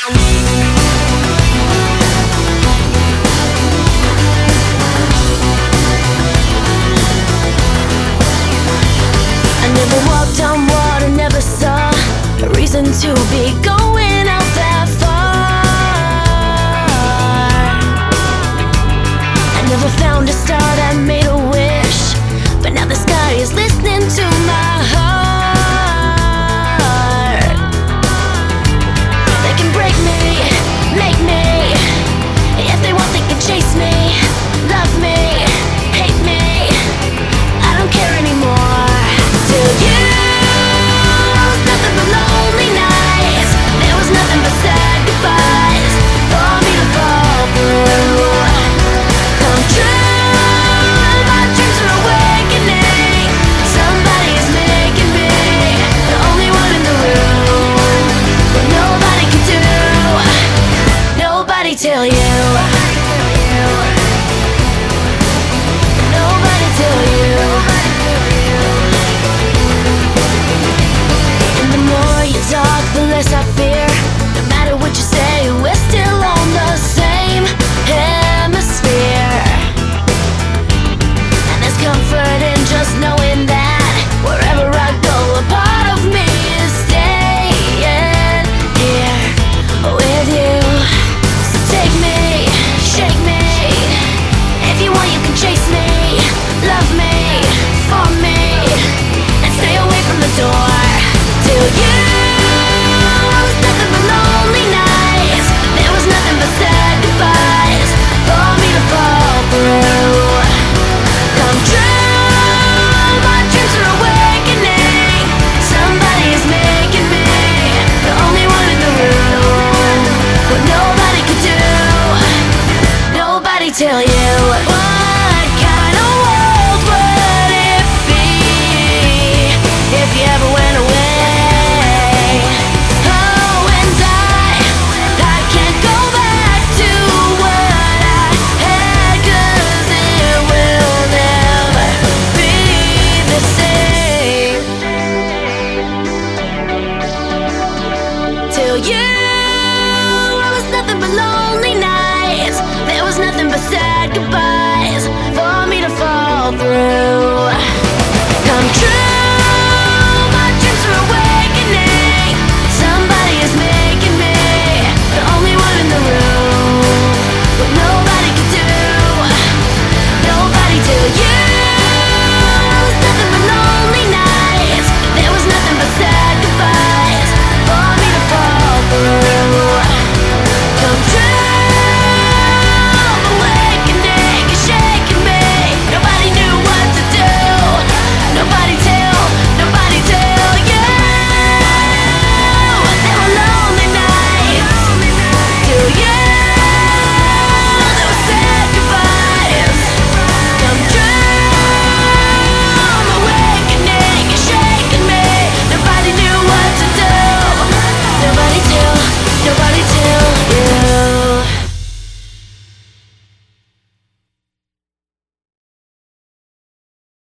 I never walked on water, never saw a reason to be going out that far. I never found a star that made a wish, but now the sky is listening to my heart. They can break me, make me, if they want they can chase me, love me, hate me, I don't care anymore. Till you, was nothing but lonely nights, there was nothing but sad goodbyes for me to fall through. Come true, my dreams are awakening, somebody is making me the only one in the room. What nobody can do, nobody tell you. Nobody tell you. And the more you talk, the less I fear. No matter what you say, we're still on the same hemisphere. And there's comfort in just knowing that wherever I go, a part of me is staying here with you. So take me, shake me, if you want you can chase me, love me, for me, and stay away from the door. Till you, was nothing but lonely nights, there was nothing but sad goodbyes for me to fall through. Come true, my dreams are awakening, somebody is making me the only one in the room. What nobody can do, nobody tell you. What kind of world would it be if you ever went away? Oh, and I can't go back to what I had, 'cause it will never be the same. Till you, it was nothing but lonely nights, there was nothing but sad goodbyes for me to fall through.